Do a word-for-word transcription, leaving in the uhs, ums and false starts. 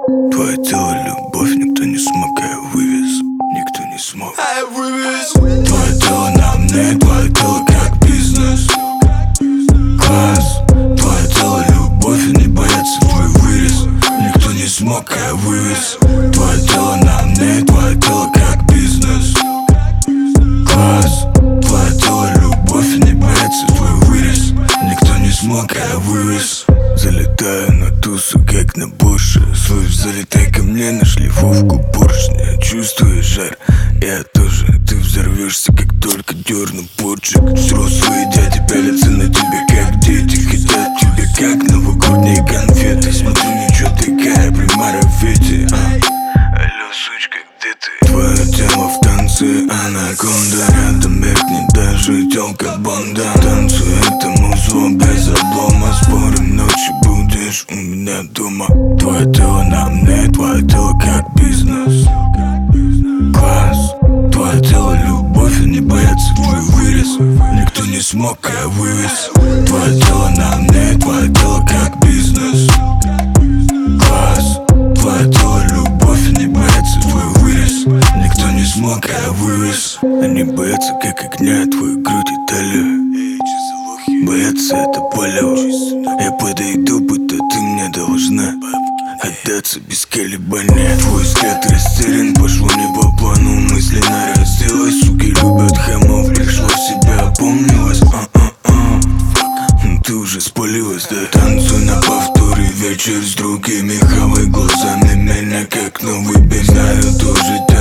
Твое тело любовь, никто не смог, а я вывез. Никто не смог, а я вывез. Твое тело на мне, твое тело как бизнес. Класс. Твое тело любовь, и не бояться твой вырез. Никто не смог, а я вывез. Твое тело на мне, твое тело как бизнес. Класс. Твое тело любовь, и не бояться твой вырез. Никто не смог, а я вывез. Залетаю на тусу, как на Боше. Слышь, залетай ко мне на шлифовку поршня. Чувствуешь жар? Я тоже. Ты взорвешься, как только дерну порчик. Взрослые дяди пялятся на тебя, как дети. Хотят тебя, как новогодние конфеты. Смотри, ничего такая, при марафете, а? Алло, сучка, где ты? Твое тело в танце, анаконда. Рядом меркнет даже тёлка Бонда. Танцуй это музло без облома. Спорим, ночью будешь у меня дома. Твое тело на мне, твое тело как бизнес. Класс. Твое тело любовь, и не бояться твой вырез. Никто не смог, а я вывез. Твое тело на мне, твое тело как бизнес. Класс. Твое тело любовь, и не бояться твой вырез. Никто не смог, а я вывез. Они боятся как огня, твою грудь и талию. Боятся это полево. Я подойду, будто ты мне должна отдаться без колебания. Твой взгляд растерян, пошло не по плану. Мысли наразилась, суки любят хамов. Пришла в себя, опомнилась, а-а-а. Ты уже спалилась, да? Танцуй на повторе, вечер с другими. Хавай глазами меня, как новый бин. Знаю, тоже